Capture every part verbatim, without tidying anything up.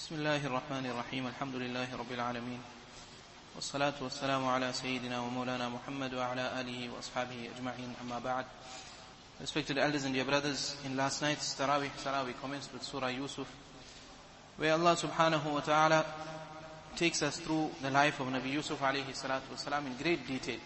بسم الله الرحمن الرحيم الحمد لله رب العالمين والصلاة والسلام على سيدنا ومولانا محمد وعلى آله وأصحابه أجمعين أما بعد. Respected elders and dear brothers, in last night's Tarawih Salah we commenced with Surah Yusuf, where Allah subhanahu wa ta'ala takes us through the life of Nabi Yusuf alayhi salatu wasalam in great detail.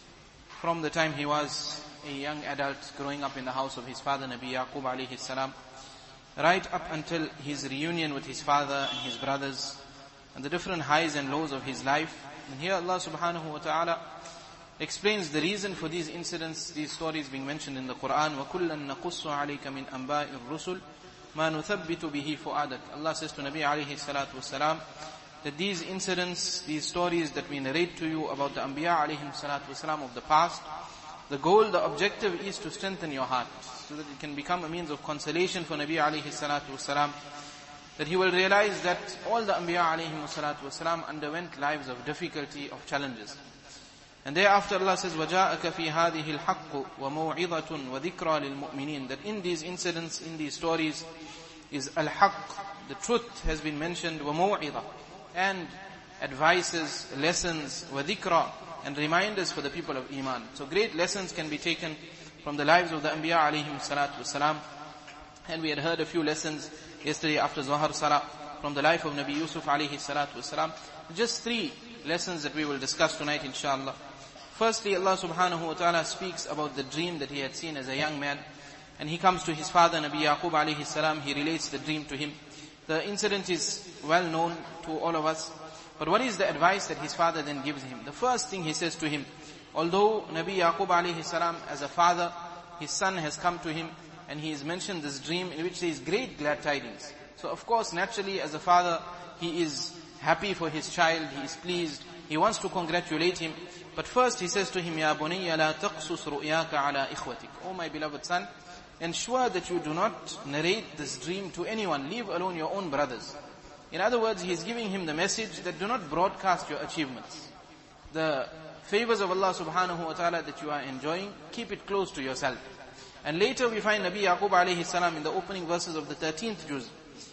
From the time he was a young adult growing up in the house of his father Nabi Yaqub alayhi salam, right up until his reunion with his father and his brothers, and the different highs and lows of his life. And here Allah subhanahu wa ta'ala explains the reason for these incidents, these stories being mentioned in the Quran. وَكُلًّا نَقُصُّ عَلَيْكَ مِنْ أَنْبَاءِ الرُّسُلِ مَا نُثَبِّتُ بِهِ فُؤَادَكَ. Allah says to Nabi alayhi salatu wasalam that these incidents, these stories that we narrate to you about the Anbiya alayhim salatu wasalam of the past, the goal, the objective is to strengthen your heart, so that it can become a means of consolation for Nabi alayhi salatu wasalam, that he will realize that all the Anbiya alayhim salatu wasalam underwent lives of difficulty, of challenges. And thereafter Allah says, وَجَاءَكَ فِي هَذِهِ الْحَقُّ وَمَوْعِظَةٌ وَذِكْرَى لِلْمُؤْمِنِينَ. That in these incidents, in these stories, is al-haqq, the truth has been mentioned, وَمَوْعِظَةٌ, and advices, lessons, وَذِكْرَى, and reminders for the people of Iman. So great lessons can be taken from the lives of the Anbiya alayhim salatu wasalam. And we had heard a few lessons yesterday after Zuhar Salah from the life of Nabi Yusuf alayhi salatu wasalam. Just three lessons that we will discuss tonight inshallah. Firstly, Allah subhanahu wa ta'ala speaks about the dream that he had seen as a young man. And he comes to his father Nabi Yaqub alayhi salam, he relates the dream to him. The incident is well known to all of us. But what is the advice that his father then gives him? The first thing he says to him, although Nabi Yaqub alayhi salam as a father, his son has come to him and he has mentioned this dream in which there is great glad tidings. So of course naturally as a father he is happy for his child, he is pleased, he wants to congratulate him. But first he says to him, Ya bunayya la taqsus ru'yaka ala ikhwatik. Oh my beloved son, ensure that you do not narrate this dream to anyone, leave alone your own brothers. In other words, he is giving him the message that do not broadcast your achievements. The favors of Allah subhanahu wa ta'ala that you are enjoying, keep it close to yourself. And later we find Nabi Yaqub alayhi salam in the opening verses of the thirteenth juz.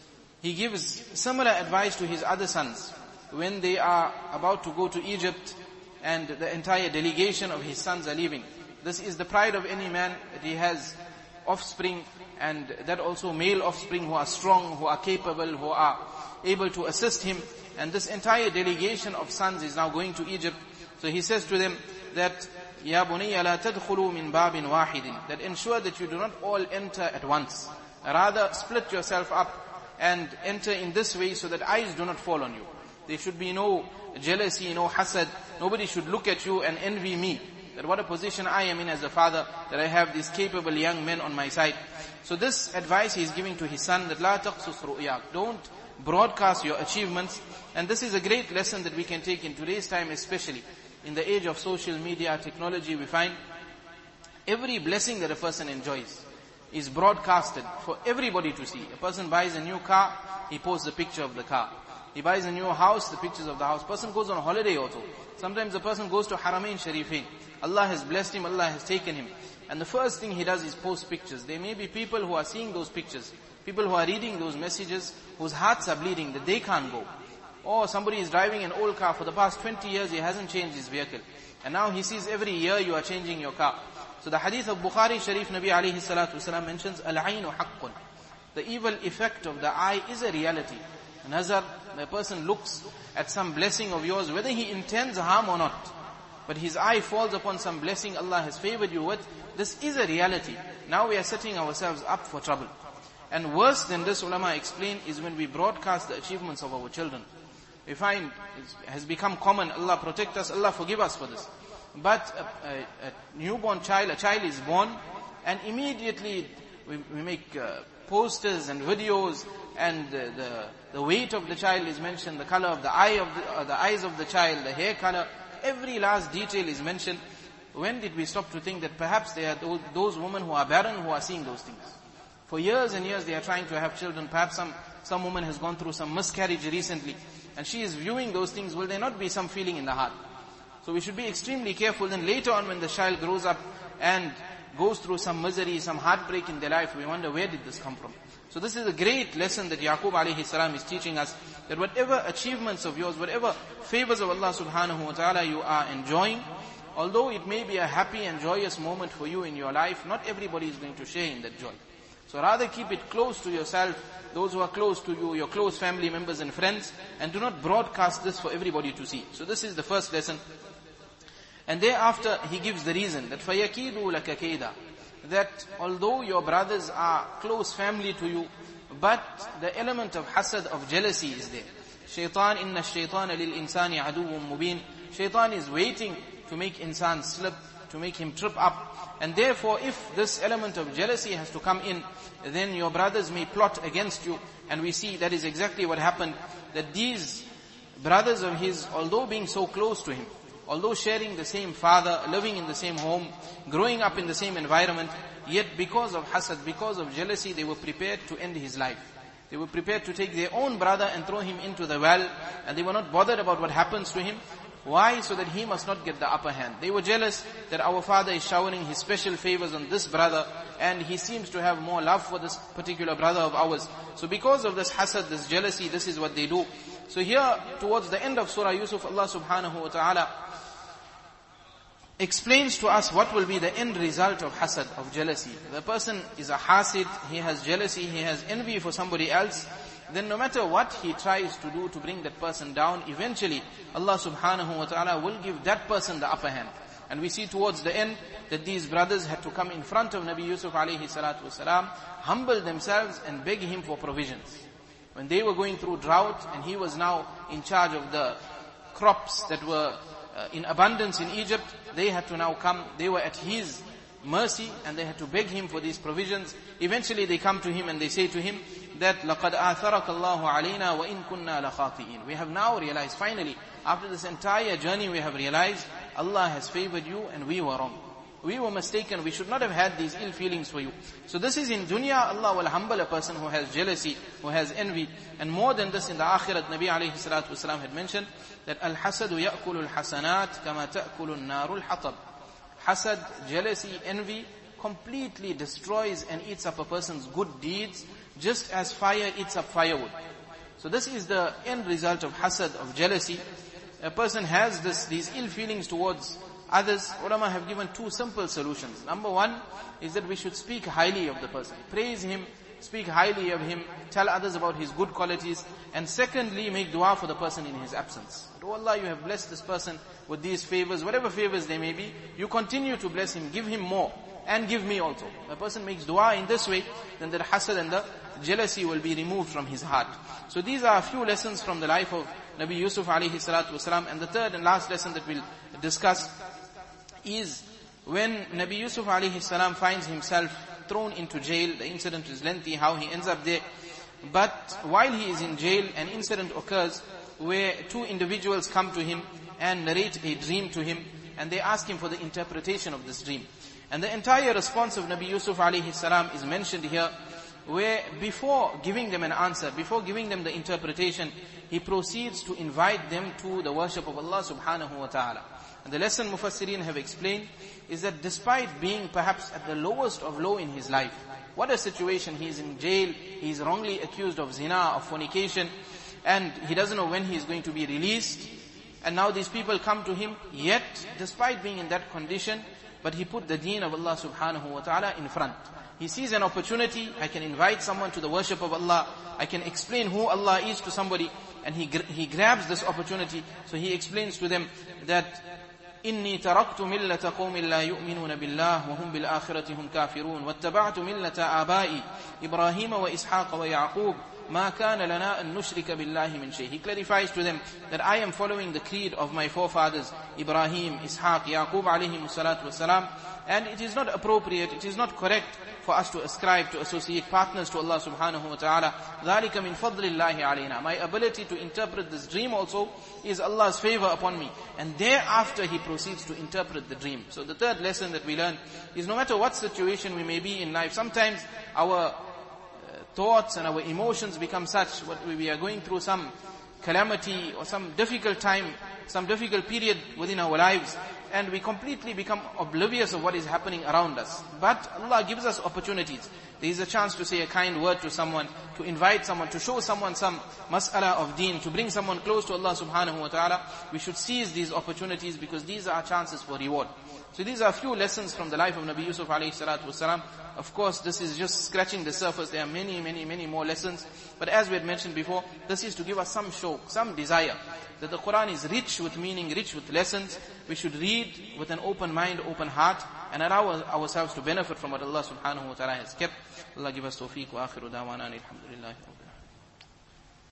He gives similar advice to his other sons when they are about to go to Egypt and the entire delegation of his sons are leaving. This is the pride of any man, that he has offspring, and that also male offspring who are strong, who are capable, who are able to assist him. And this entire delegation of sons is now going to Egypt. So he says to them that, Ya bunayya la tadkhulu min babin wahidin, that ensure that you do not all enter at once. Rather split yourself up and enter in this way so that eyes do not fall on you. There should be no jealousy, no hasad. Nobody should look at you and envy me, that what a position I am in as a father, that I have these capable young men on my side. So this advice he is giving to his son, that la taqsus ru'yak, don't broadcast your achievements. And this is a great lesson that we can take in today's time, especially in the age of social media, technology. We find every blessing that a person enjoys is broadcasted for everybody to see. A person buys a new car, he posts a picture of the car. He buys a new house, the pictures of the house. Person goes on holiday also. Sometimes a person goes to Haramain Sharifain. Allah has blessed him, Allah has taken him. And the first thing he does is post pictures. There may be people who are seeing those pictures, people who are reading those messages, whose hearts are bleeding, that they can't go. Or somebody is driving an old car for the past twenty years, he hasn't changed his vehicle. And now he sees every year you are changing your car. So the hadith of Bukhari Sharif, Nabi alayhi salatu wasalam mentions, Al-aynu haqqun. The evil effect of the eye is a reality. Nazar, the person looks at some blessing of yours, whether he intends harm or not, but his eye falls upon some blessing Allah has favored you with, this is a reality. Now we are setting ourselves up for trouble. And worse than this, ulama explain, is when we broadcast the achievements of our children. We find it has become common, Allah protect us, Allah forgive us for this. But a, a, a newborn child, a child is born, and immediately we, we make uh, posters and videos, and the, the the weight of the child is mentioned, the color of the eye of the, uh, the eyes of the child, the hair color, every last detail is mentioned. When did we stop to think that perhaps there are those, those women who are barren who are seeing those things? For years and years they are trying to have children. Perhaps some, some woman has gone through some miscarriage recently, and she is viewing those things. Will there not be some feeling in the heart? So we should be extremely careful. Then later on when the child grows up and goes through some misery, some heartbreak in their life, we wonder, where did this come from? So this is a great lesson that Yaqub alayhi salam is teaching us, that whatever achievements of yours, whatever favors of Allah subhanahu wa ta'ala you are enjoying, although it may be a happy and joyous moment for you in your life, not everybody is going to share in that joy. So rather keep it close to yourself, those who are close to you, your close family members and friends, and do not broadcast this for everybody to see. So this is the first lesson. And thereafter he gives the reason that فَيَكِيدُوا لَكَ كَيْدًا, that although your brothers are close family to you, but the element of hasad, of jealousy is there. Shaitan, inna shaytana lil insani aduwwun mubin. Shaitan is waiting to make insan slip, to make him trip up. And therefore, if this element of jealousy has to come in, then your brothers may plot against you. And we see that is exactly what happened, that these brothers of his, although being so close to him, although sharing the same father, living in the same home, growing up in the same environment, yet because of hasad, because of jealousy, they were prepared to end his life. They were prepared to take their own brother and throw him into the well, and they were not bothered about what happens to him. Why? So that he must not get the upper hand. They were jealous that our father is showering his special favors on this brother, and he seems to have more love for this particular brother of ours. So because of this hasad, this jealousy, this is what they do. So here, towards the end of Surah Yusuf, Allah subhanahu wa ta'ala explains to us what will be the end result of hasad, of jealousy. The person is a hasid, he has jealousy, he has envy for somebody else, then no matter what he tries to do to bring that person down, eventually Allah subhanahu wa ta'ala will give that person the upper hand. And we see towards the end that these brothers had to come in front of Nabi Yusuf alayhi salatu wasalam, humble themselves and beg him for provisions. When they were going through drought and he was now in charge of the crops that were uh, in abundance in Egypt, they had to now come, they were at his mercy and they had to beg him for these provisions. Eventually they come to him and they say to him that لَقَدْ آثَرَكَ اللَّهُ عَلَيْنَا وَإِن كُنَّا لَخَاطِئِينَ. We have now realized, finally, after this entire journey we have realized, Allah has favored you and we were wrong. We were mistaken, we should not have had these ill feelings for you. So this is in dunya, Allah will humble a person who has jealousy, who has envy. And more than this, in the akhirat, Nabi alayhi salatu wasalam had mentioned that al-hasadu ya'kulu al-hasanat kama ta'kulu an-naru al-hatab. Hasad, jealousy, envy completely destroys and eats up a person's good deeds, just as fire eats up firewood. So this is the end result of hasad, of jealousy. A person has this, these ill feelings towards others. Ulama have given two simple solutions. Number one is that we should speak highly of the person. Praise him, speak highly of him, tell others about his good qualities. And secondly, make dua for the person in his absence. Oh Allah, you have blessed this person with these favors, whatever favors they may be, you continue to bless him, give him more, and give me also. If a person makes dua in this way, then the hasad and the jealousy will be removed from his heart. So these are a few lessons from the life of Nabi Yusuf alayhi salatu wasalam. And the third and last lesson that we'll discuss is when Nabi Yusuf alayhi salam finds himself thrown into jail. The incident is lengthy, how he ends up there. But while he is in jail, an incident occurs where two individuals come to him and narrate a dream to him, and they ask him for the interpretation of this dream. And the entire response of Nabi Yusuf alayhi salam is mentioned here, where before giving them an answer, before giving them the interpretation, he proceeds to invite them to the worship of Allah subhanahu wa ta'ala. And the lesson Mufassirin have explained is that despite being perhaps at the lowest of low in his life, what a situation, he is in jail, he is wrongly accused of zina, of fornication, and he doesn't know when he is going to be released, and now these people come to him, yet despite being in that condition, but he put the deen of Allah subhanahu wa ta'ala in front. He sees an opportunity, I can invite someone to the worship of Allah, I can explain who Allah is to somebody, and he he grabs this opportunity. So he explains to them that إني تركت ملة قوم لا يؤمنون بالله وهم بالآخرة هم كافرون واتبعت ملة آبائي إبراهيم وإسحاق ويعقوب ما كان لنا أن نشرك بالله من شيء. He clarifies to them that I am following the creed of my forefathers Ibrahim, Ishaq, Yaqub alayhi salatu wasalam, and it is not appropriate, it is not correct for us to ascribe, to associate partners to Allah subhanahu wa ta'ala. ذَلِكَ مِنْ فَضْلِ اللَّهِ عَلَيْنَا. My ability to interpret this dream also is Allah's favor upon me. And thereafter he proceeds to interpret the dream. So the third lesson that we learn is no matter what situation we may be in life, sometimes our thoughts and our emotions become such, what we are going through some calamity or some difficult time, some difficult period within our lives, and we completely become oblivious of what is happening around us. But Allah gives us opportunities. There is a chance to say a kind word to someone, to invite someone, to show someone some mas'ala of deen, to bring someone close to Allah subhanahu wa ta'ala. We should seize these opportunities because these are chances for reward. So these are a few lessons from the life of Nabi Yusuf alayhi salatu wasalam. Of course, this is just scratching the surface. There are many, many, many more lessons. But as we had mentioned before, this is to give us some show, some desire, that the Quran is rich with meaning, rich with lessons. We should read with an open mind, open heart, and allow ourselves to benefit from what Allah subhanahu wa ta'ala has kept. Allah give us tawfiq wa akhiru dawana alhamdulillahi.